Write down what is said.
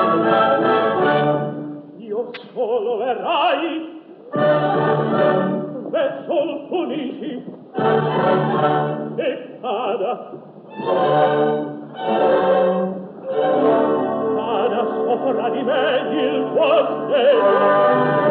Io solo verrai verso il puniti e cada sopra di me il tuo sdegno